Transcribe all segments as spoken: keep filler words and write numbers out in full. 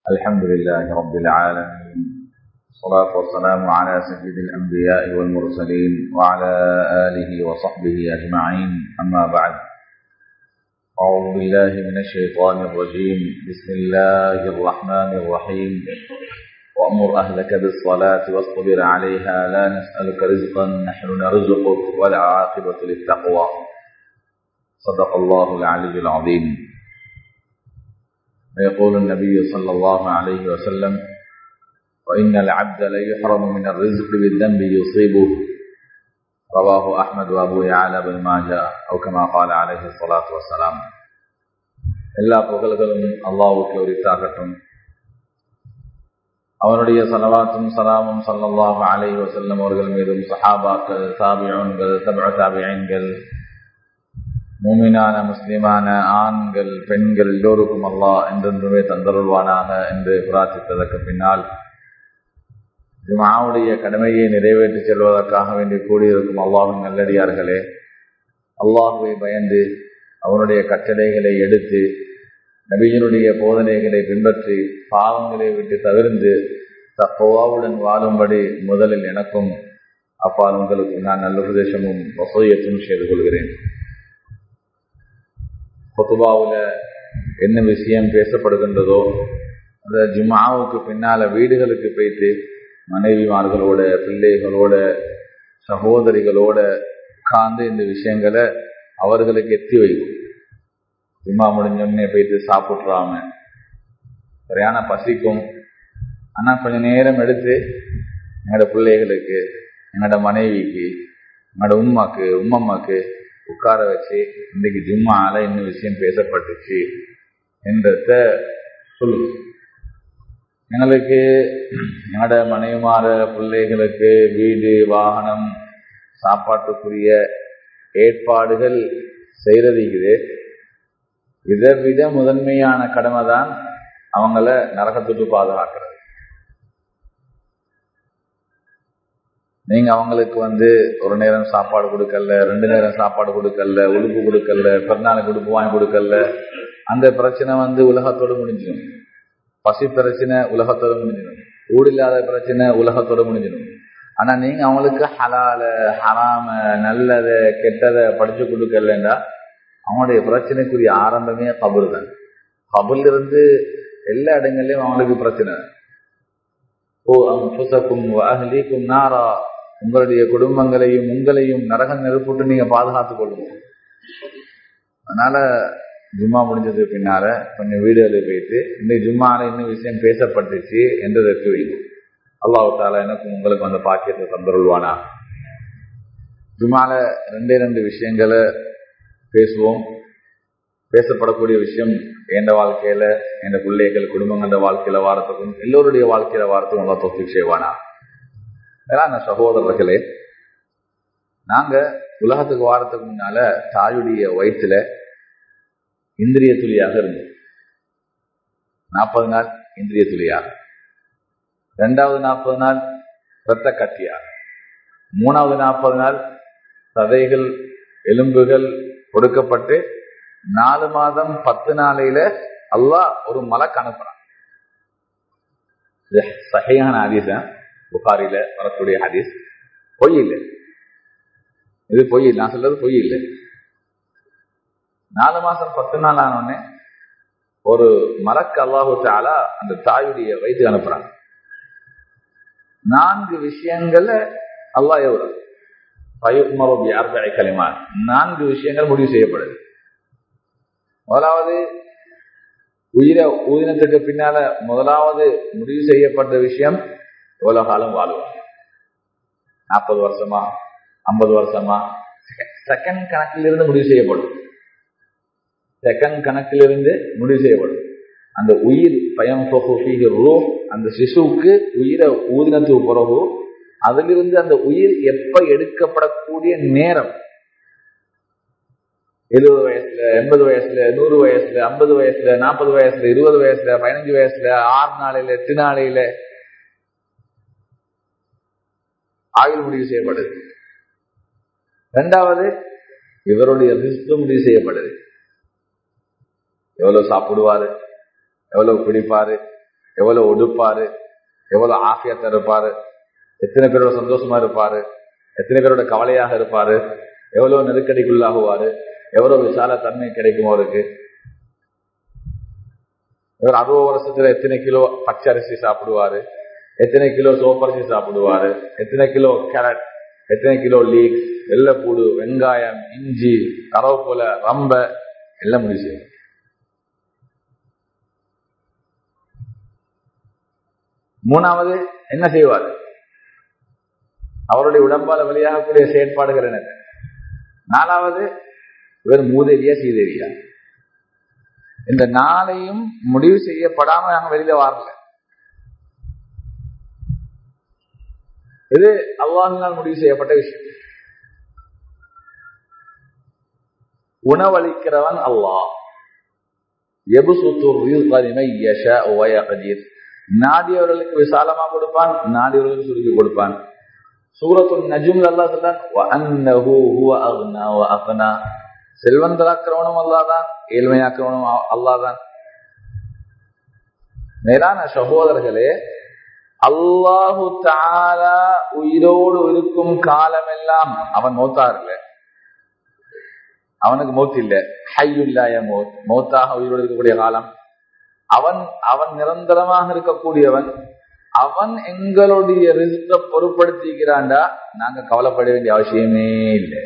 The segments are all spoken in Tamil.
الحمد لله رب العالمين، والصلاة والسلام على سيد الأنبياء والمرسلين وعلى آله وصحبه أجمعين، أما بعد. أعوذ بالله من الشيطان الرجيم. بسم الله الرحمن الرحيم. وأمر أهلك بالصلاة واصطبر عليها لا نسألك رزقا نحن نرزقك والعاقبة للتقوى. صدق الله العلي العظيم. ويقول النبي صلى الله عليه وسلم: وإن العبد ليحرم من الرزق بالذنب يصيبه. رواه أحمد وأبو يعلى بن ماجه أو كما قال عليه الصلاة والسلام. எல்லா புகழ்களும் அல்லாஹ்வுக்கு உரித்தாகட்டும். அவனுடைய ஸலவாத்தும் ஸலாமும் ஸல்லல்லாஹு அலைஹி வஸல்லம் அவர்கள் மீதும் சஹாபாக்கள், தாபிஊன்கள், தபஅ தாபிஈன்கள், மூமினான முஸ்லிமான ஆண்கள் பெண்கள் எல்லோருக்கும் அல்லாஹ் என்றென்றுமே தந்தருள்வானாக என்று பிரார்த்தித்ததற்கு பின்னால், ஜும்ஆவுடைய கடமையை நிறைவேற்றி செல்வதற்காக வேண்டி கூடியிருக்கும் அல்லாஹ்வின் நல்லடியார்களே, அல்லாஹ்வை பயந்து அவனுடைய கட்டளைகளை எடுத்து நபியினுடைய போதனைகளை பின்பற்றி பாவங்களை விட்டு தவிர்த்து தக்வாவுடன் வாழும்படி முதலில் எனக்கும் அப்பால் உங்களுக்கு நான் நல்ல உபதேசமும் வஸியத்தும் செய்து கொள்கிறேன். குதுபாவுல என்ன விஷயம் பேசப்படுகின்றதோ அந்த ஜும்ஆவுக்கு பின்னால வீடுகளுக்கு போயிட்டு மனைவிமார்களோட, பிள்ளைகளோட, சகோதரிகளோட உட்கார்ந்து இந்த விஷயங்களை அவர்களுக்கு எத்தி வைக்கும். ஜும்ஆ முடிஞ்சோடனே போயிட்டு சாப்பிட்றாம சரியான பசிக்கும், ஆனா கொஞ்ச நேரம் எடுத்து எங்களோட பிள்ளைகளுக்கு, எங்களோட மனைவிக்கு, எங்களோட உம்மாக்கு உம்மம்மாக்கு உட்கார வச்சு இன்னைக்கு ஜும்ஆல இன்னும் விஷயம் பேசப்பட்டுச்சு என்றத சொல்லு. எங்களுக்கு எங்களோட மனைவிமார பிள்ளைகளுக்கு வீடு, வாகனம், சாப்பாட்டுக்குரிய ஏற்பாடுகள் செய்யறதுக்குது. இதை விட முதன்மையான கடமை தான் அவங்கள நரகத்துக்கு பாதுகாக்கிறது. நீங்க அவங்களுக்கு வந்து ஒரு நேரம் சாப்பாடு கொடுக்கல, ரெண்டு நேரம் சாப்பாடு கொடுக்கல, உடுப்பு கொடுக்கல, பிறநாளுக்கு உடுப்பு வாங்கி கொடுக்கல, அந்த பிரச்சனை வந்து உலகத்தோடு முடிஞ்சிடும். பசி பிரச்சனை உலகத்தோடு முடிஞ்சிடும். ஊடு இல்லாத பிரச்சனை உலகத்தோடு முடிஞ்சிடும். ஆனா நீங்க அவங்களுக்கு ஹலால, ஹராம, நல்லத, கெட்டதை படிச்சு கொடுக்கலண்டா அவங்களுடைய பிரச்சனைக்குரிய ஆரம்பமே கபுல் தான். கபுல் இருந்து எல்லா இடங்கள்லயும் அவங்களுக்கு பிரச்சனை. ஓ அன்ஃபுஸகும் வ அஹ்லீகும் நாரா, உங்களுடைய குடும்பங்களையும் உங்களையும் நரக நெருப்புட்டு நீங்க பாதுகாத்துக் கொள்ளுங்க. அதனால ஜும்மா முடிஞ்சது பின்னால கொஞ்சம் வீடுகளில் போயிட்டு இந்த ஜும்மால இன்னும் விஷயம் பேசப்பட்டுச்சு என்றதற்கு வைக்கும். அல்லாஹ் தஆலா எனக்கும் உங்களுக்கு அந்த பாக்கியத்தை தந்தருள்வானா. ஜும்மால ரெண்டே ரெண்டு விஷயங்களை பேசுவோம். பேசப்படக்கூடிய விஷயம் எந்த வாழ்க்கையில, எந்த பிள்ளைகள், குடும்பங்கள வாழ்க்கையில வாரத்துக்கும் எல்லோருடைய வாழ்க்கையில வாரத்துக்கும் நல்லா தௌஃபீக் செய்வானா. ஏன்னா சகோதரர்களே, நாங்க உலகத்துக்கு வாரத்துக்கு முன்னால தாயுடைய வயிற்றுல இந்திரிய துளியாக இருந்தோம். நாற்பது நாள் இந்திரிய துளியாக, இரண்டாவது நாற்பது நாள் இரத்த கட்டியாக, மூணாவது நாற்பது நாள் சதைகள், எலும்புகள் கொடுக்கப்பட்டு நாலு மாதம் பத்து நாளையில அல்லாஹ் ஒரு மலக்கு அனுப்புறான். சஹீஹான ஹதீஸ், புகாரில வரக்கூடிய ஹதீஸ், பொய் இல்லை. இது பொய் இல்லை, நான் சொல்றது பொய் இல்லை. நாலு மாசம் பத்து நாள் ஆனோடனே ஒரு மலக்கு அல்லாஹு தஆலா அந்த தாயுடைய வயிற்றுக்கு அனுப்புறாங்க. நான்கு விஷயங்களை அல்லாஹ் எவ்வளவு நான்கு விஷயங்கள் முடிவு செய்யப்படுது. முதலாவது, உயிரை ஊதினத்துக்கு பின்னால முதலாவது முடிவு செய்யப்பட்ட விஷயம் எவ்வளவு காலம் வாழ்வாங்க. நாற்பது வருஷமா, ஐம்பது வருஷமா, செகண்ட் கணக்கிலிருந்து முடிவு செய்யப்படும். செகண்ட் கணக்கிலிருந்து முடிவு செய்யப்படும். அந்த உயிர் பயம் ரூஹ், அந்த சிசுவுக்கு உயிரை ஊதினத்துக்கு பிறகு அதிலிருந்து அந்த உயிர் எப்ப எடுக்கப்படக்கூடிய நேரம், எழுபது வயசுல, எண்பது வயசுல, நூறு வயசுல, ஐம்பது வயசுல, நாற்பது வயசுல, இருபது வயசுல, பதினஞ்சு வயசுல, ஆறு நாளையில, எட்டு நாளையில ஆயுள் முடிவு செய்யப்படுது. இரண்டாவது, இவருடைய ரிஸ்க் முடிவு செய்யப்படுது. எவ்வளவு சாப்பிடுவாரு, எவ்வளவு குடிப்பாரு, எவ்வளவு ஒடுப்பாரு, எவ்வளவு ஆஃபியத்தா இருப்பாரு, எத்தனை பேரோட சந்தோஷமா இருப்பாரு, எத்தனை பேரோட கவலையாக இருப்பாரு, எவ்வளவு நெருக்கடிக்குள்ளாகுவாரு, எவ்வளவு விசால தன்மை கிடைக்கும் அவருக்கு. இவர் அறுபது வருஷத்துல எத்தனை கிலோ பச்சை அரிசி சாப்பிடுவாரு, எத்தனை கிலோ சோப்பரிசி சாப்பிடுவாரு, எத்தனை கிலோ கேரட், எத்தனை கிலோ லீக்ஸ், வெள்ளைப்பூடு, வெங்காயம், இஞ்சி, கருவேப்பிலை, ரம்ப எல்லாம் முடிச்சு. மூணாவது என்ன செய்வார்? அவருடைய உடம்பால வெளியாகக்கூடிய செயற்பாடுகள் என்ன? நாலாவது இவர் மூதேவியா சீதேவியா? இந்த நாளையும் முடிவு செய்யப்படாம நாங்க வெளியில வரல. இது அல்லாஹ்வினால் முடிவு செய்யப்பட்ட விஷயம். உணவளிக்கிறவன் அல்லாஹ். நாடியவர்களுக்கு விசாலமா கொடுப்பான், நாடியவர்களுக்கு சுருக்கி கொடுப்பான். சூரத்துல் நஜ்ம்ல அல்லாஹ் சொல்றான், வஅன்னஹு ஹுவ அக்னா வ அக்னா. செல்வந்தராக்கிறவனும் அல்லாஹ்தான், ஏழ்மையாக்கிறவனும் அல்லாஹ்தான். மேலான சகோதரர்களே, அல்லாஹு தஆலா உயிரோடு இருக்கும் காலமெல்லாம் அவன் மௌத்தார் இல்லை, அவனுக்கு மௌத் இல்லை. ஹய்யுல்லா யமூத், மௌத்தாக உயிரோடு இருக்கக்கூடிய காலம். அவன் அவன் நிரந்தரமாக இருக்கக்கூடியவன். அவன் எங்களுடைய ரிஸ்கை பொருட்படுத்திக்கிறான்டா, நாங்க கவலைப்பட வேண்டிய அவசியமே இல்லை.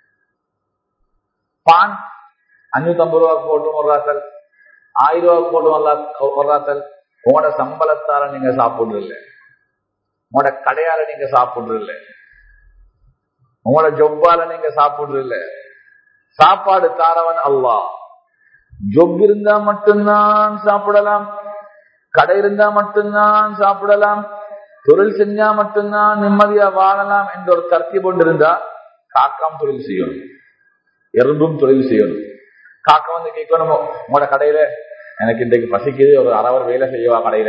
பான் அஞ்சூத்தி ஐம்பது ரூபாய்க்கு போட்டும் ஒரு ராத்தல், ஆயிரம் ரூபாய்க்கு போட்டும் ஒரு ராத்தல். உங்களோட சம்பளத்தால நீங்க சாப்பிடுறதில்ல, உங்களோட கடையால நீங்க சாப்பிடுறதில்ல, உங்களோட ஜொப்பால நீங்க சாப்பிடுறதில்ல. சாப்பாடு தாரவன் அல்லாஹ். ஜொப் இருந்தா மட்டும்தான் சாப்பிடலாம், கடை இருந்தா மட்டும்தான் சாப்பிடலாம், தொழில் செஞ்சா மட்டும்தான் நிம்மதியா வாழலாம் என்ற ஒரு கருத்தை கொண்டு இருந்தா காக்காம் தொழில் செய்யணும், எறும்பும் தொழில் செய்யணும். காக்கா வந்து கேட்கணுமோ, உங்களோட கடையில எனக்கு இன்றைக்கு பசிக்குது, ஒரு அறவர் வேலை செய்யவா கடையில?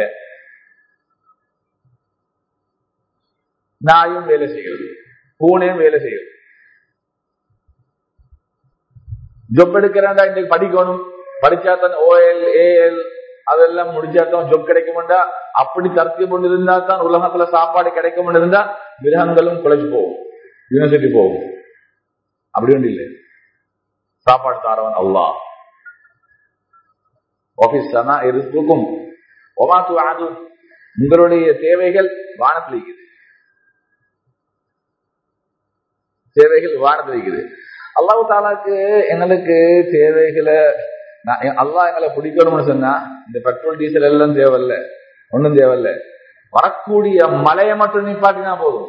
நாயும் வேலை செய்கிறது, பூனையும் வேலை செய்யும். ஜொப் எடுக்கிறா, இன்றைக்கு படிக்கணும், படிச்சாத்தான் ஓஎல் ஏஎல் அதெல்லாம் முடிச்சாத்தான் ஜொப் கிடைக்கும்டா. அப்படி தரத்தி கொண்டு இருந்தா தான் உலகத்துல சாப்பாடு கிடைக்கும் இருந்தா மிருகங்களும் குலைச்சு போகும், யூனிவர்சிட்டி போகும். அப்படி ஒன்று இல்லை. சாப்பாடு தாரவன் அல்லாஹ். இருக்கும் உங்களுடைய தேவைகள் வானத்தில் இருக்குது, தேவைகள் வானத்தில் இருக்குது. அல்லாஹ் தாலாக்கு எங்களுக்கு தேவைகளை அல்லாஹ் எங்களை பிடிக்கணும்னு சொன்னா இந்த பெட்ரோல் டீசல் எல்லாம் தேவையில்ல, ஒன்னும் தேவையில்ல. வரக்கூடிய மலையை மட்டும் நிப்பாட்டினா போதும்.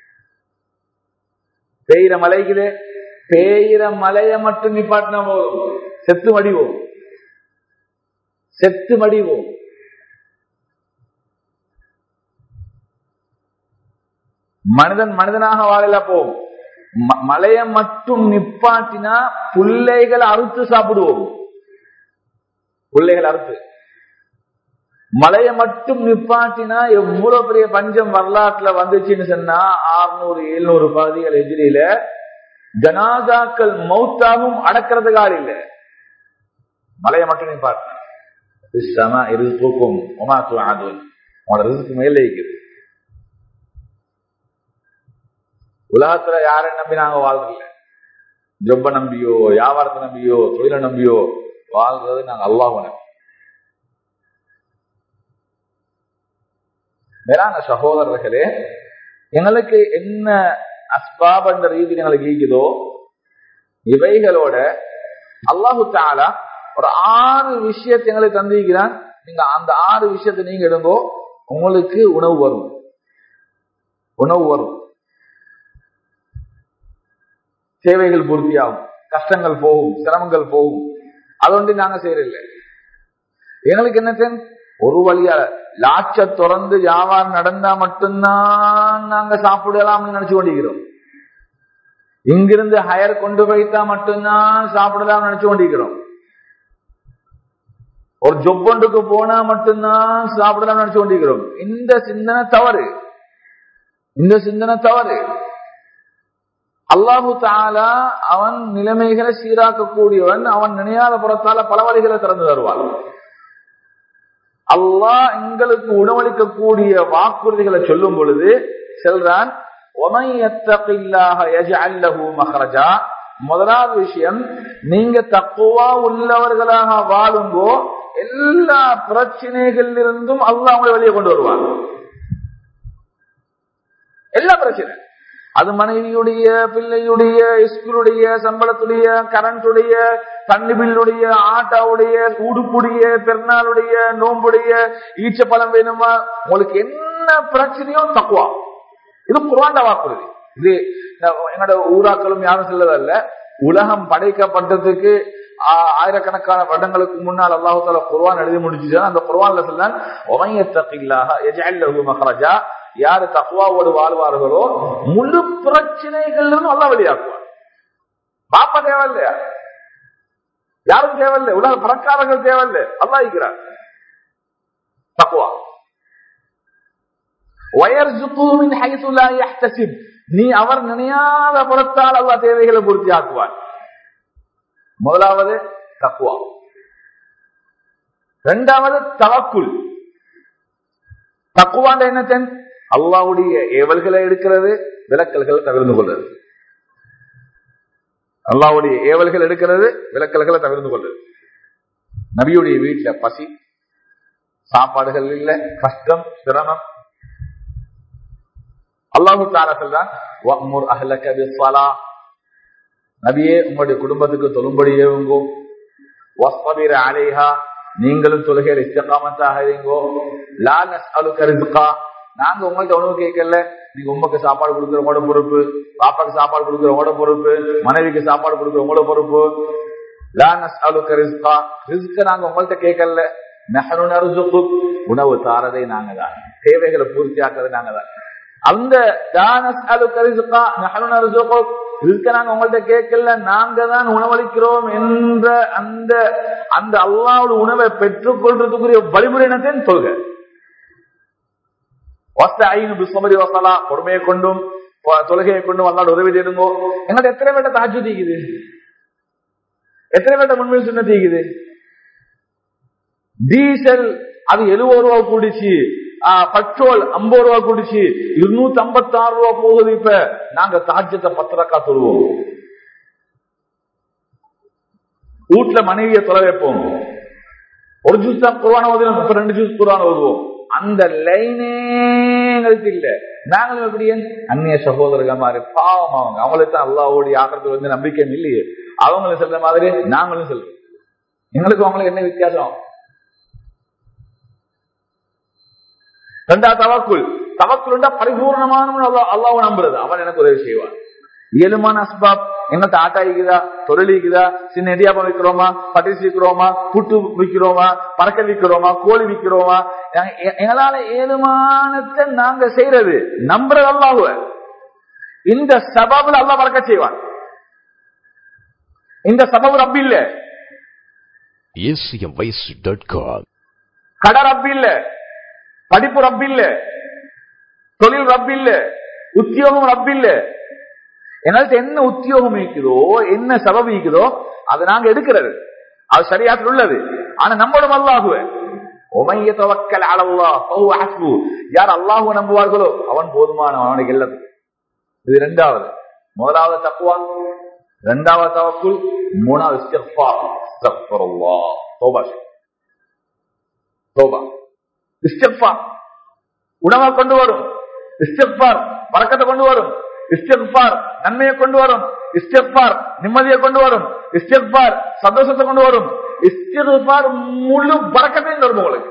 பெய்கிற மலைக்குதே, பெய்கிற மலையை மட்டும் நிப்பாட்டினா போதும், செத்து மடிவோம், செத்து மடிவோம். மனிதன் மனிதனாக வாழல போவோம். மலையை மட்டும் நிப்பாட்டினா புள்ளைகளை அறுத்து சாப்பிடுவோம், பிள்ளைகள் அறுத்து. மலையை மட்டும் நிப்பாட்டினா எவ்வளவு பெரிய பஞ்சம் வரலாற்றுல வந்துச்சுன்னு சொன்னா, ஆறுநூறு எழுநூறு பகுதிகள் எதிரில ஜனாதாக்கள் மௌத்தாவும் அடக்கிறதுக்கு ஆள் இல்லை. மலையை மட்டும் நிப்பாட்டினா இருக்கும் மேலே இருக்குது. உலகத்துல யாரை நம்பி நாங்க வாழ்றதில்ல, ஜொப்ப நம்பியோ வியாபாரத்தை நம்பியோ தொழிலை நம்பியோ வாழ்றது நாங்க அல்லாஹ் நம்பி. மேலான சகோதரர்களே, எங்களுக்கு என்ன அஸ்பாப் என்ற ரீதியில் எங்களுக்கு இருக்குதோ இவைகளோட அல்லாஹு தஆலா ஒரு ஆறு விஷயத்தை எங்களுக்கு தந்திருக்கிறான். நீங்க அந்த ஆறு விஷயத்தை நீங்க எடுங்கோ, உங்களுக்கு உணவு வரும், உணவு வரும், தேவைகள் பூர்த்தியாகும், கஷ்டங்கள் போகும், சிரமங்கள் போகும். அது ஒன்று நாங்க செய்யறதில்லை. எங்களுக்கு என்ன, ஒரு வழியா லாட்ச திறந்து வியாபாரம் நடந்தா மட்டும்தான் நாங்க சாப்பிடலாம்னு நினைச்சு கொண்டிருக்கிறோம். இங்கிருந்து ஹயர் கொண்டு போய்த்தா மட்டும்தான் சாப்பிடலாம் நினைச்சு கொண்டிருக்கிறோம். ஒரு ஜொப்பொண்டுக்கு போனா மட்டும்தான் சாப்பிடலாம் நினைச்சு கொண்டிருக்கிறோம். இந்த சிந்தனை தவறு, இந்த சிந்தனை தவறு. அல்லாஹு தஆலா அவன் நிலைமைகளை சீராக்கக்கூடியவன். அவன் நினையாத புறத்தால பல வழிகளை திறந்து தருவான். அல்லாஹ் எங்களுக்கு உணவளிக்கக்கூடிய வாக்குறுதிகளை சொல்லும் பொழுது செல்றான், முதலாவது விஷயம், நீங்க தக்குவா உள்ளவர்களாக வாழுங்கோ, எல்லா பிரச்சனைகளில் இருந்தும் அல்லாஹ் அவங்களை வெளியே கொண்டு வருவாங்க. எல்லா பிரச்சனை, அது மனைவியுடைய, பிள்ளையுடைய, ஸ்கூலுடைய, சம்பளத்துடைய, கரண்டுடைய, தண்ணி பில்லுடைய, ஆட்டாவுடைய, உடுப்புடைய, பெருநாளுடைய, நோம்புடைய, ஈச்ச பழம் வேணுமா, உங்களுக்கு என்ன பிரச்சனையோ தக்குவா. இது குர்ஆன் வாக்குறுதி. இது என்னோட ஊராக்களும் யாரும் சொல்லதல்ல. உலகம் படைக்கப்பட்டதுக்கு ஆயிரக்கணக்கான வருடங்களுக்கு முன்னால் அல்லாஹ் தஆலா குர்ஆன் எழுதி முடிச்சுட்டா. அந்த குர்ஆன்ல சொல்றான், வமையத்தகில்லாஹ யஜஅல் லஹு மக்ரஜா, யாரு தக்வாவோடு வாழ்வார்களோ முழு பிரச்சனைகளிலும் அல்லாஹ் வெளியாக்குவார். பாப்பா தேவையில்லையா, யாரும் தேவையில்லை, உலக பணக்காரர்கள் தேவையில்லை, அல்லாஹ் இருக்கிறார். தக்வா. வயர்சுகுஹு மின் ஹைஸு லா யஹ்தசிப், நீ அவர் நினையாத புறத்தால் அல்லாஹ் தேவைகளை பூர்த்தி ஆக்குவார். முதலாவது தக்வா. இரண்டாவது தவக்குல். தக்வாண்ட என்னத்தன்? அல்லாஹ்வுடைய ஏவல்களை எடுக்கிறது, விலக்கல்களை தவிர்த்து கொள்வது. அல்லாஹ்வுடைய ஏவல்கள் எடுக்கிறது, விலக்கல்களை தவிர்த்து கொள்வது. நபியுடைய வீட்டுல பசி, சாப்பாடுகள் இல்ல, கஷ்டம், சிரமம். அல்லாஹு தஆலா சொல்றான், வஅமுர் அஹ்லக பிஸ்ஸலா, நபியே உங்களுடைய குடும்பத்துக்கு தொழும்படி ஏவுங்கோ. வஸ்தபிர் அலைஹா, நீங்களும் தொழுகையில் இஸ்திகாமத்தாக இருங்கோ. லா நஸ்அலுக ரிஸ்கா, நாங்க உங்கள்ட்ட உணவு கேட்கல, நீங்க உமக்கு சாப்பாடு கொடுக்கிறவங்களோட பொறுப்பு, பாப்பாக்கு சாப்பாடு கொடுக்கிறவங்களோட பொறுப்பு, மனைவிக்கு சாப்பாடு கொடுக்கிறவங்களோட பொறுப்பு. லா நஸ்அலுக ரிஸ்கா, ரிஸ்க நாங்க உங்கள்ட்ட கேட்கல. நஹ்னு நர்சுகுக், உணவு தாரதை நாங்க தான், தேவைகளை பூர்த்தியாக்குறது நாங்க தான். அந்த லா நஸ்அலுக ரிஸ்கா நஹ்னு நர்சுகுக், ரிஸ்க நாங்க உங்கள்ட்ட கேட்கல, நாங்க தான் உணவளிக்கிறோம் என்ற அந்த அந்த அல்லாஹ்வுடைய உணவை பெற்றுக் கொள்றதுக்குரிய வழிமுறை என்னன்னு சொல்க. பொறுமையை கொண்டும் தொழுகையை கொண்டும் அல்லாஹ் உதவி தேடுங்கோ. எங்கள்ட்ட எத்தனை பேட்ட தஹஜ்ஜுத் இருக்குது, எத்தனை பேட்ட முன்மையில் சுன்னத் இருக்குது. டீசல் அது எழுபது ரூபா கூடிச்சு, பெட்ரோல் ஐம்பது ரூபா கூடிச்சு, இருநூத்தி ஐம்பத்தி ஆறு ரூபா போகுது. இப்ப நாங்க தஹஜ்ஜுத்தை பத்து ரக்கா தொழுவோம், வீட்டுல மனைவியை தொலை வைப்போம், ஒரு ஜூஸ் தான் குர்ஆன் ஓதுவோம், இப்ப ரெண்டு ஜூஸ் குர்ஆன் ஓதுவோம். அந்த லைனே எங்களுக்கு இல்ல. நாங்களும் எப்படி அந்நிய சகோதரர்கள் மாதிரி பாவம், அவங்க அவங்களுக்கு தான் அல்லாஹ்வுடைய ஆகறதுல வந்து நம்பிக்கை இல்லையே. அவங்களும் சொல்ற மாதிரி நாங்களும் சொல்றோம். எங்களுக்கு அவங்களுக்கு என்ன வித்தியாசம்? ரெண்டாவது தவக்குல். தவக்குல் பரிபூர்ணமான அல்லாஹ்வை நம்புறது. அவன் எனக்கு உதவி செய்வான். இயலுமான அஸ்பாப், எங்கள்கிட்ட ஆட்டா இருக்குதா, தொழில் இருக்குதா, சின்ன இடியாப்பம் விற்கிறோமா, பட்டிசி விற்கிறோமா, புட்டு விற்கிறோமா, பறக்க விற்கிறோமா, கோழி விற்கிறோமா, எங்களால ஏழுமானத்தை நாங்க செய்யறது நம்புறது அல்லாஹ்வை. இந்த சபபுல அல்லாஹ் பறக்கச் செய்வான். இந்த சபபு ரப்பி இல்ல, கடை ரப்பி இல்ல, படிப்பு ரப்பி இல்ல, தொழில் ரப்பி இல்ல, உத்தியோகம் ரப்பி இல்ல. எங்கள்கிட்ட என்ன உத்தியோகம் இருக்குதோ, என்ன சபபு இருக்குதோ அதை நாங்க எடுக்கிறது, அது ஷரியத்தில் உள்ளது. ஆனா நம்மளும் அல்லாஹ்வை, உமைய தவக்கல் அலல்லாஹ் ஃபஹுவ ஹஸ்பு, யார் அல்லாஹ்வை நம்புவார்களோ அவன் போதுமானவன், அவனுக்கு எல்லாத்துக்கும். இது இரண்டாவது. முதலாவது தக்வா, இரண்டாவது தவக்குல், மூணாவது இஸ்திக்ஃபார். அஸ்தக்ஃபிருல்லாஹ், தௌபா தௌபா. இஸ்திக்ஃபார் உணவை கொண்டு வரும், இஸ்திக்ஃபார் பரக்கத்தை கொண்டு வரும், இஸ்திக்ஃபார் நன்மையை கொண்டு வரும், இஸ்திக்ஃபார் நிம்மதியை கொண்டு வரும், இஸ்திக்ஃபார் சந்தோஷத்தை கொண்டு வரும், இஸ்திக்ஃபார் முழு பரக்கத்தையும் தரும் உங்களுக்கு.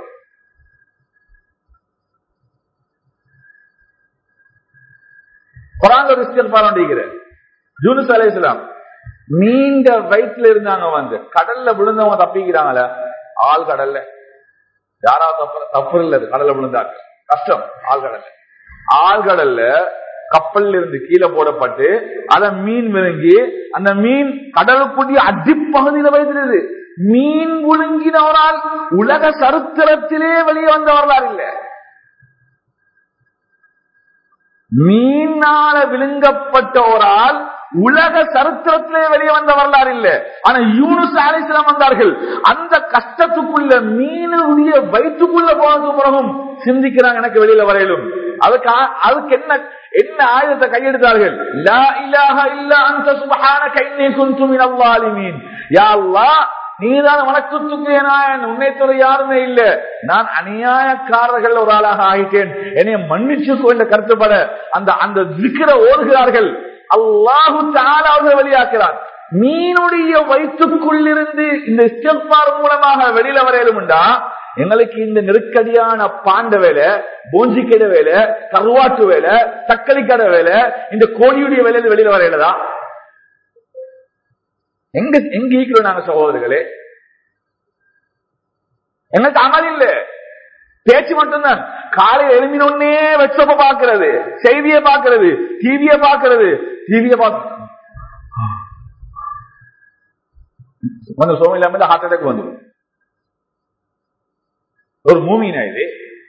குர்ஆன்ல ஒரு இஸ்திக்ஃபார் உண்டிருக்கிற. யூனுஸ் அலைஹிஸ்ஸலாம் மீண்ட வயிற்றுல இருந்தாங்க, வந்து கடல்ல விழுந்தவங்க தப்பிக்கிறாங்கள, ஆள் கடல்ல யாராவது தப்பு தப்பு இல்ல, கடல்ல விழுந்தாங்க கஷ்டம். ஆழ்கடல்ல ஆழ்கடல்ல கப்பல்ல இருந்து கீழே போடப்பட்டு அத மீன் விழுங்கி, அந்த மீன் கடலுக்குரிய அடிப்பகுதியில வைத்திருது. மீன் விழுங்கினவரால் உலக சரித்திரத்திலே வெளியே வந்த வரலாறு இல்ல. மீனால விழுங்கப்பட்ட ஒரு ஆள் உலக சரித்திரத்திலே வெளியே வந்த வரலாறு இல்ல. ஆனா யூனுஸ் அலைஹிஸ்ஸலாம் வந்தார்கள். அந்த கஷ்டத்துக்குள்ள மீனுடைய வயிற்றுக்குள்ள போனதுக்கு பிறகும் சிந்திக்கிறாங்க, எனக்கு வெளியில வரையிலும். அதுக்கு அதுக்கு என்ன என்ன ஆயுதத்தை கையெடுத்தார்கள்? லா இலாஹ இல்லா அன்த சுப்ஹானக இன்னி குன்து மினல் ஸாலிமீன். யா அல்லாஹ், நீதான் வணக்கத்துக்கு நாயன், உன்னை தவிர யாருமே இல்ல, நான் அநியாயக்காரர்கள் ஒரு ஆளாக ஆகிட்டேன், என்னை மன்னிச்சு என்ற கருத்துப்பட அந்த அந்த zikra ஓதுகிறார்கள். அல்லாஹு தஆலா அவர்கள் வெளியாக்குறார். மீனுடைய வயிற்றுக்குள்ளிருந்து இந்த இஸ்திக்பார் மூலமாக வெளியில வரையிலும்டா, எங்களுக்கு இந்த நெருக்கடியான பாண்ட வேலை, போஞ்சிக்கட வேலை, கருவாட்டு வேலை, தக்களிக்கடை வேலை, இந்த கோழியுடைய வேலையில வெளியில வரையிலதா எங்க எங்க ஈக்கிறோம் நாங்க சகோதரர்களே? எங்களுக்கு அமல் இல்ல, பேச்சு மட்டும்தான். காலையில் எழுந்தினே வெச்சப்ப பாக்குறது, செய்தியை பாக்குறது, டிவியை பாக்குறது, டிவியை பார்க்க கொஞ்சம் சோகம் இல்லாம ஹார்ட் அட்டாக் வந்துடும். ஒரு மூமினா இது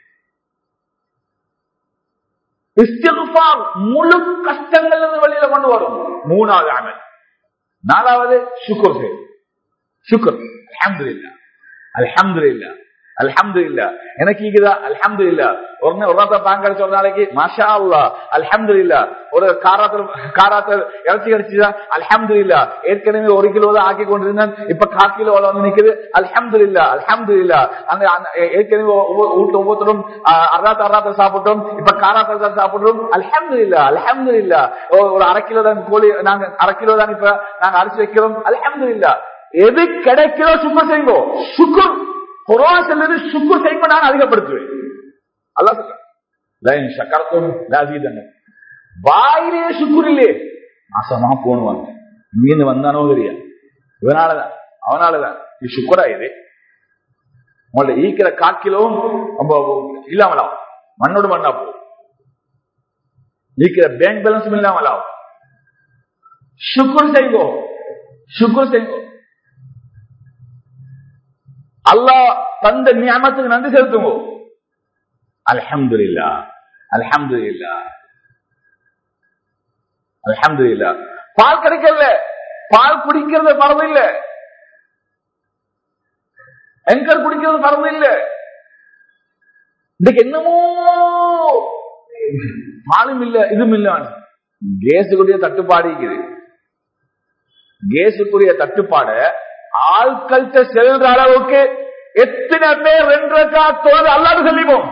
இஸ்திக்ஃபார் முழு கஷ்டங்கள் வெளியில கொண்டு வரும். மூணாவது அமல். நாலாவது ஷுக்ர் செய்யும். ஷுக்ர், அல்ஹம்துலில்லாஹ் அல்ஹம்துலில்லாஹ் அல்ஹம்துலில்லாஹ். எனக்கு ஈக்குதா அல்ஹம்துலில்லாஹ். ஒரு ஒரு நாள் பாங்க கிடைச்ச ஒரு நாளைக்கு மாஷா அல்லாஹ் அல்ஹம்துலில்லாஹ். ஒரு காராத்தல் காராத்தல் இறைச்சி கிடைச்சதா அல்ஹம்துலில்லாஹ். ஏற்கனவே ஒரு கிலோ தான் ஆக்கி கொண்டிருந்தேன், இப்ப கால் கிலோ வந்து நிக்குது அல்ஹம்துலில்லாஹ் அல்ஹம்துலில்லாஹ். அந்த ஏற்கனவே வீட்டு ஒவ்வொருத்தரும் அராத்த அராத்த சாப்பிட்டோம், இப்ப காராத்தல் தான் சாப்பிடுறோம் அல்ஹம்துலில்லாஹ் அல்ஹம்துலில்லாஹ். ஒரு அரை கிலோ தான் கோழி, நாங்க அரை கிலோ தான் இப்ப நாங்க அரிசி வைக்கிறோம் அல்ஹம்துலில்லாஹ். எது கிடைக்கிறோ சுக்குர் செய்யுங்க. சுக்குர் குர்ஆன் சொல்லுது, சுக்குர் செய்யுங்க, நான் அதிகப்படுத்துவேன். அல்லாஹ் சொல்றான் லஇன் ஷக்கர்தும் லஅஸீதன்னக்கும். வாயிலே சுக்குர் இல்லையே நாசமா போனுவாங்க. இங்கிருந்து வந்தானோ தெரியா, இவனாலதான் அவனாலதான் இது சுக்குரா? இது உங்களோட ஈக்கிற காக்கிலும் இல்லாமலாம், மண்ணோடு மண்ணா போ. ஈக்கிற பேங்க் பேலன்ஸும் இல்லாமலாம். சுக்குர் செய்யுங்க, சுக்குர் செய்யுங்க. அல்லாஹ் தந்த நியமத்துக்கு நன்றி செலுத்துங்க. அல்ஹம்துலில்லாஹ் அல்ஹம்துலில்லாஹ் அல்ஹம்துலில்லாஹ். பால் கிடைக்கல, பால் குடிக்கிறது பரவு இல்ல, எங்கர் குடிக்கிறது பரவு இல்ல. இதுக்கு என்னமோ பாலும் இல்ல, இதுவும் இல்ல. கேஸுக்குரிய தட்டுப்பாடு இருக்குது. கேஸுக்குரிய தட்டுப்பாடு ஆட்கள்கிட்ட செல்ற அளவுக்கு எத்தனை பேர் ரெண்டு தொழுது அல்லாஹ் சொல்லிப்போம்.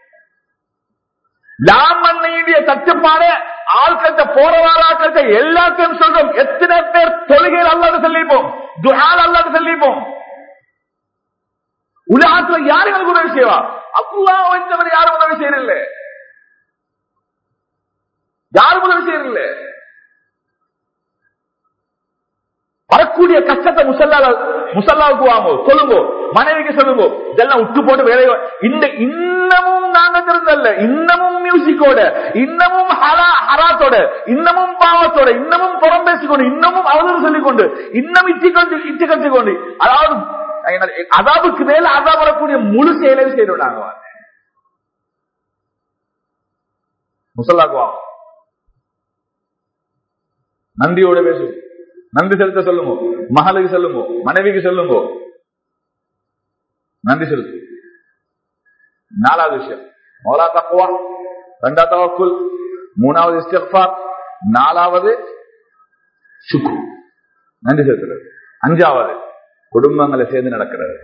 லாமண்ணையுடைய தட்டுப்பாடு ஆட்கள்கிட்ட போறவாளாக்கள்கிட்ட எல்லாத்தையும் சொல்றோம். எத்தனை பேர் தொழுகையில் அல்லாஹ் சொல்லிப்போம், துஆல் அல்லாஹ் சொல்லிப்போம். உலகத்துல யாருக்கு உதவி செய்வா? அல்லாஹ் வந்தவர் யாரும் உதவி செய்யறதில்ல, யாரும் உதவி செய்யறதில்ல. வரக்கூடிய கஷ்டத்தை முசல்லா முசல்லாவுக்கு வாங்க, சொல்லுங்க, மனைவிக்கு சொல்லுங்க, இதெல்லாம் விட்டு போட்டு வேலையோ. இந்த இன்னமும் நாங்க தெரிந்தல்ல, இன்னமும் மியூசிக்கோட, இன்னமும் ஹராத்தோட, இன்னமும் பாவத்தோட, இன்னமும் புறம் பேசிக்கொண்டு, இன்னமும் அவதூறு சொல்லிக்கொண்டு, இன்னும் இட்டிக்கொண்டு இட்டு கட்டிக்கொண்டு, அதாவது அதாவுக்கு மேல அதா வரக்கூடிய முழு செயலையும் செய்யணும். நாங்க முசல்லாக்கு வாங்க, நன்றியோட பேசுவோம், நன்றி செலுத்த சொல்லுங்க, மகளுக்கு சொல்லுங்க, மனைவிக்கு சொல்லுங்க, நன்றி செலுத்து. நாலாவது விஷயம் மௌலா தக்வா, இரண்டாவது தவக்குல், மூணாவது இஸ்திக்ஃபார், நாலாவது ஷுக்ர், நன்றி செலுத்துறது, அஞ்சாவது குடும்பங்களை சேர்ந்து நடக்கிறது.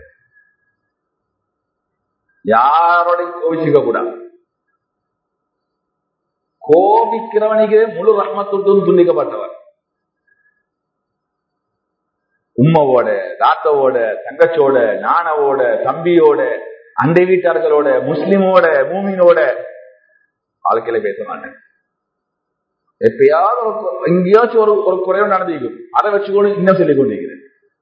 யாரோடையும் கோபிச்சுக்க கூடாது. கோபிக்கிறவனுக்கு முழு ரஹ்மத்தும் துண்டிக்கப்பட்டவர். உம்மவோட, தாத்தவோட, தங்கச்சோட, நானவோட, தம்பியோட, அண்டை வீட்டார்களோட, முஸ்லிமோட, மூமினோட வாழ்க்கையில பேச மாட்டேன். எப்பயாவது எங்கேயாச்சும் ஒரு ஒரு குறைவு நடந்திருக்கும், அதை வச்சுக்கொண்டு இன்னும் சொல்லிக் கொண்டிருக்கிறேன்.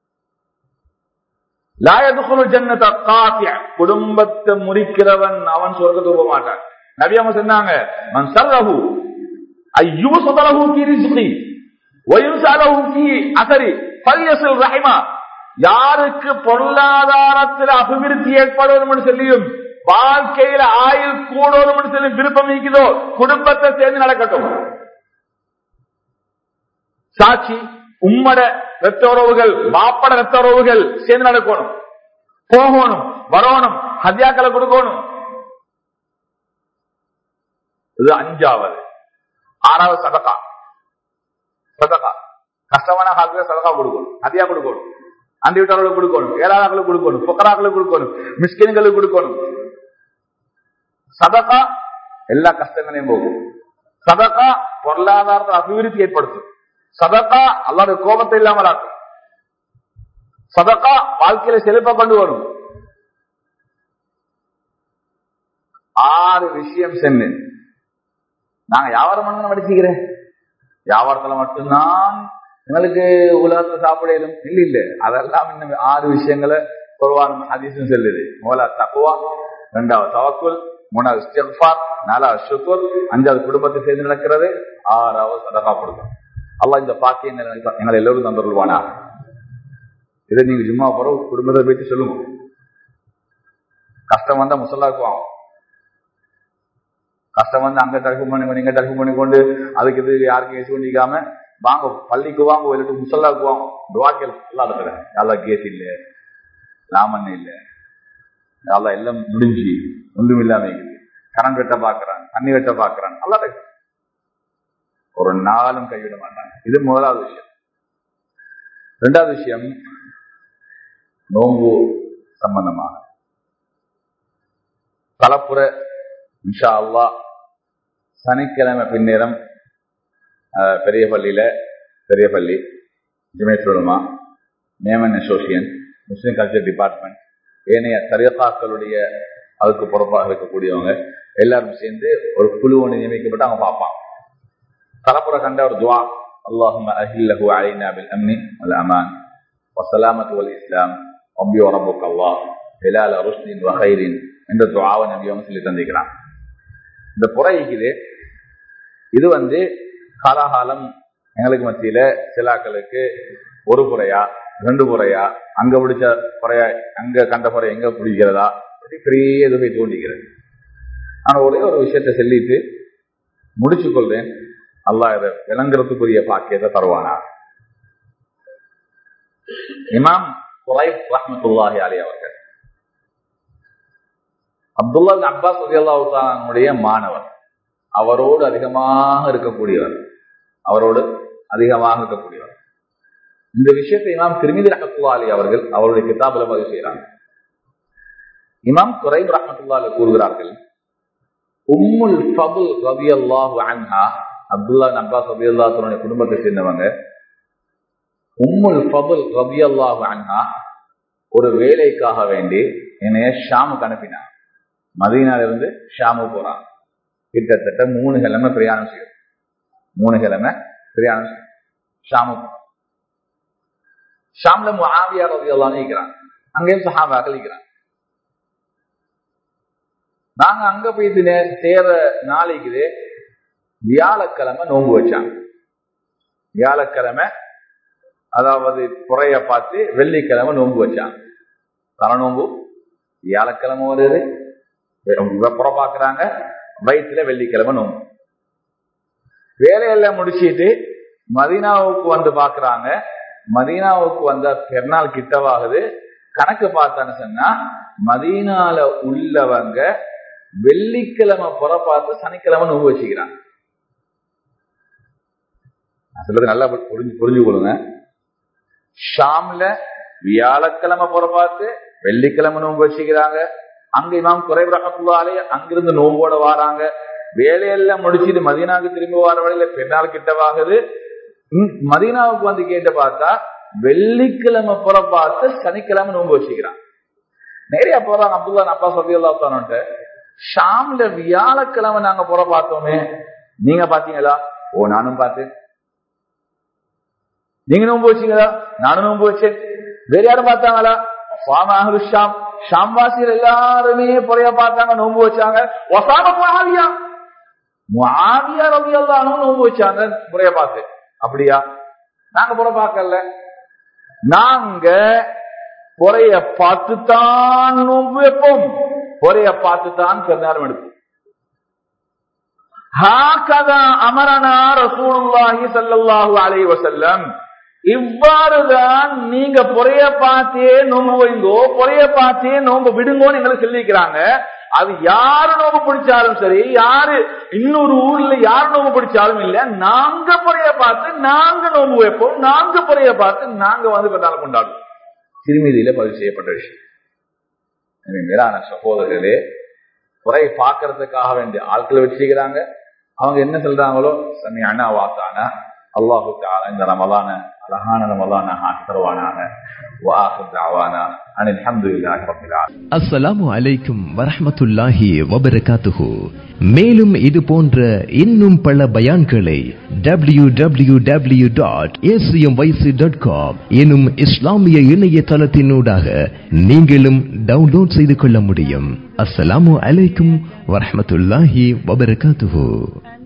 குடும்பத்தை முறிக்கிறவன் அவன் சொர்க்கத்துக்கு போக மாட்டான். நபி அவங்க சொன்னாங்க, மன் சர்ரஹு அய்யூ ஸதரஹு ஃபீ ரிஸ்கி வ யுஸலஹு ஃபீ அஸரி ஃபல்யஸில் ரஹிமா. யாருக்கு பொருளாதாரத்தில் அபிவிருத்தி ஏற்படும் என்று சொல்லியும் வாழ்க்கையில ஆயுள் கூடணும் சொல்லி விருப்பம் இருக்குதோ குடும்பத்தை சேர்ந்து நடக்கட்டும். சாட்சி உம்மட ரத்த உறவுகள் பாப்பட ரத்த உறவுகள் சேர்ந்து நடக்கணும், போகணும், வரணும், ஹதியாக்களை கொடுக்கணும். இது அஞ்சாவது. ஆறாவது சதகா. சதகா கஷ்டமான காலத்துல சதகா கொடுக்கணும், ஹதியா கொடுக்கணும், அண்டி வீட்டாளர்களுக்கு கொடுக்கணும், ஏழாளாக்களுக்கு கொடுக்கணும், புக்கராக்களுக்கு கொடுக்கணும், மிஸ்கின்களுக்கு கொடுக்கணும். சதகா எல்லா கஷ்டங்களையும் போகும். சதகா பொருளாதாரத்தை அபிவிருத்தி ஏற்படுத்தும். சதகா அல்லாஹ்வுடைய கோபத்தை இல்லாமல் ஆக்கும். சதகா வாழ்க்கையில செழிப்பா கொண்டு வரும். ஆறு விஷயம் சென்று நாங்க வியாபாரம் பண்ண படிச்சுக்கிறேன், வியாபாரத்துல மட்டும்தான் எங்களுக்கு உலகத்துல சாப்பிட இல்ல இல்ல அதெல்லாம் இன்னும் ஆறு விஷயங்களை குர்ஆனும் ஹதீஸும் சொல்லுது. முதல்ல தக்வா, இரண்டாவது தவக்குல், மூணாவது இஸ்திக்ஃபார், நாலாவது ஷுக்ர், அஞ்சாவது குடும்பத்தை சேர்ந்து நடக்கிறது, ஆறாவது சதகா கொடுக்கும். அல்லாஹ் இந்த பாக்கியங்கள் எங்களை எல்லோரும் தந்துருவானா. இதை நீங்க ஜும்மா போற குடும்பத்தை போயிட்டு சொல்லுங்க. கஷ்டம் வந்தா முசல்லாக்குவாங்க, கஷ்டம் வந்து அங்க தடுப்பு பண்ணி இங்க தடுப்பு பண்ணி கொண்டு அதுக்கு இது யாருக்கும் ஏசி கொண்டிருக்காம வாங்க பள்ளிக்கு வாங்க, விளையாட்டு முசல்லாக்கு வாங்க, துவாக்கள் எல்லாம் இருக்கிறேன். நல்லா கேஸ் இல்ல, லாமன் இல்ல, நல்லா எல்லாம் முடிஞ்சு ஒன்றும் இல்லாம இருக்குது. கரண்ட் வெட்ட பாக்குறான், தண்ணி வெட்ட பாக்குறான், நல்லா இருக்கு. ஒரு நாளும் கைவிட மாட்டாங்க. இது முதலாவது விஷயம். இரண்டாவது விஷயம் நோன்பு சம்பந்தமாக கலப்புற இன்ஷா அல்லாஹ் சனிக்கிழமை பின்னேரம் பெரிய பள்ளியில பெரிய பள்ளி Jamiyyat Ulama, Memon association, Muslim culture department, ஏனைய தரீகாக்களுடைய அதுக்கு பொறுப்பாக இருக்கக்கூடியவங்க எல்லாரும் சேர்ந்து ஒரு குழு ஒன்று நியமிக்கப்பட்டு அவங்க பார்ப்பாங்க. கலப்புற கண்ட ஒரு துவா, அல்லாஹும்ம அஹில்லஹு அலைனா பில் அம்னி வல் அமான் வஸ்ஸலாமத்து வல் இஸ்லாம் ரப்பி வ ரப்புக அல்லாஹ் ஹிலால ருஷ்தின் வ கைரின் என்ற துஆவை நபியும் சொல்லி தந்திருக்கிறான். இந்த புறைக்குது இது வந்து காலாகாலம் எங்களுக்கு மத்தியில சிலாக்களுக்கு ஒரு புறையா ரெண்டு புறையா, அங்க பிடிச்ச புறையா அங்க கண்ட புறை எங்க பிடிக்கிறதா பெரிய இது போய் தோண்டிக்கிறது. ஆனா ஒரே ஒரு விஷயத்தை சொல்லிட்டு முடிச்சு கொள்றேன். அல்லாஹ் இதை விளங்குறதுக்குரிய பாக்கியத்தை தருவானா. இமாம் குரைப் ரஹ்மத்துல்லாஹி அலைஹி அவர்கள் அப்துல்லா இப்னு அப்பாஸ் ரலியல்லாஹு தஆலா அன்ஹுடைய மாணவர், அவரோடு அதிகமாக இருக்கக்கூடியவர், அவரோடு அதிகமாக இருக்கக்கூடியவர். இந்த விஷயத்தை இமாம் திர்மிதி ரஹ்மத்துல்லாஹி அலைஹி அவர்கள் அவருடைய கிதாபுல பதிவு செய்யறாங்க. இமாம் குரைப் ரஹ்மத்துல்லாஹி அலைஹி கூறுகிறார்கள், உம்முல் ஃபதுல் ரலியல்லாஹு அன்ஹா, அப்துல்லா இப்னு அப்பாஸ் ரலியல்லாஹு தஆலா குடும்பத்தை சேர்ந்தவங்க, உம்முல் ஃபதுல் ரலியல்லாஹு அன்ஹா ஒரு வேலைக்காக வேண்டி என்னைய ஷாமுக்கு அனுப்பினார். மதீனால இருந்து ஷாமு போறான். கிட்டத்தட்ட மூணு கிழமை பிரயாணம் செய்யும், மூணு கிழமை பிரயாணம் செய்யும் ஷாமு. ஷாம்ல முஆவியா ரலியல்லாஹு அன்ஹு இருக்கிறான், அங்கேயும் சஹாபாக்கள் இருக்கிறான். நாங்க அங்க போயிட்டு சேர நாளைக்கு வியாழக்கிழமை நோன்பு வச்சாங்க. வியாழக்கிழமை அதாவது புறைய பார்த்து வெள்ளிக்கிழமை நோன்பு வச்சாங்க. தர நோன்பு வியாழக்கிழமை வருது, புற பாக்குறாங்க, வயிற்றுல வெள்ளிக்கிழமை நோன்பு. வேலையெல்லாம் முடிச்சிட்டு மதீனாவுக்கு வந்து பாக்குறாங்க. மதீனாவுக்கு வந்த பெருநாள் கிட்டவாகுது. கணக்கு பார்த்தான்னு சொன்னா மதீனால உள்ளவங்க வெள்ளிக்கிழமை புற பார்த்து சனிக்கிழமை நோன்பு வச்சுக்கிறாங்க. சொல்றது நல்லா புரிஞ்சு புரிஞ்சு கொள்ளுங்க. ஷாம்ல வியாழக்கிழமை புற பார்த்து வெள்ளிக்கிழமை நோன்பு வச்சுக்கிறாங்க. அங்க இமாம் குரைப் ரஹ்மத்துல்லாஹி அலைஹி அங்கிருந்து நோம்போட வராங்க. வேலையெல்லாம் முடிச்சுட்டு மதீனாவுக்கு திரும்பி வர வழியில பெருநாள் கிட்டவாகுது. மதீனாவுக்கு வந்து கேட்டு பார்த்தா வெள்ளிக்கிழமை புற பார்த்து சனிக்கிழமை நோன்பு வச்சுக்கிறான். நிறைய போறாங்க. அப்துல்லா இப்னு அப்பாஸ் ரலியல்லாஹு தஆலா ஷாம்ல வியாழக்கிழமை நாங்க புற பார்த்தோமே, நீங்க பாத்தீங்களா? ஓ நானும் பார்த்தேன். நீங்க நோன்பு வச்சீங்களா? நானும் நோன்பு வச்சேன். வேற யாரும் பார்த்தாங்களா? ஷாம் ஷாம்வாசிகள் எல்லாருமே புறைய பார்த்தாங்க, நோன்பு வச்சாங்க. முஆவியா முஆவியா ரலியல்லாஹு அன்ஹு நோன்பு வச்சாங்க புறைய பார்த்து. அப்படியா? நாங்க புற பார்க்கல, நாங்க புறைய பார்த்துத்தான் நோன்பு வைப்போம். பொறைய பார்த்துதான் பெருநாளும் எடுக்கும். ஹாகதா அமரனா ரசூலுல்லாஹி ஸல்லல்லாஹு அலைஹி வஸல்லம், இவ்வாறுதான் நீங்க பொறைய பார்த்தே நோம்பு வைங்கோ, பொறைய பார்த்தே நோம்பு விடுங்கோன்னு எங்களுக்கு சொல்லிக்கிறாங்க. அது யாரு நோம்பு பிடிச்சாலும் சரி, யாரு இன்னொரு ஊர்ல யாரு நோம்பு பிடிச்சாலும் இல்ல, நாங்க பொறைய பார்த்து நாங்க நோம்பு வைப்போம், நாங்க பொறைய பார்த்து நாங்க வந்து பெருநாள் கொண்டாடுவோம். திருமதியில பதிவு செய்யப்பட்ட விஷயம். மேலான சகோதரர்களே, பொறையை பார்க்கறதுக்காக வேண்டிய ஆட்களை வச்சுக்கிறாங்க. அவங்க என்ன சொல்றாங்களோ சமிஅனா வஅதானா, அல்லாஹு தஆலா இந்த ரமலான அழகான ரமலான ஆக்கி தருவானாக. வஆஹிரு தஅவானா அனில் ஹம்துலில்லாஹி ரப்பில் ஆலமீன். அஸ்ஸலாமு அலைக்கும் வரஹ்மத்துல்லாஹி வபரகாத்துஹு. மேலும் இது போன்ற இன்னும் பல பயான்களை W W W dot A C M Y C dot com எனும் இஸ்லாமிய இணையதளத்தினூடாக நீங்களும் டவுன்லோட் செய்து கொள்ள முடியும். அஸ்ஸலாமு அலைக்கும் வரஹ்மத்துல்லாஹி வபரகாத்துஹு.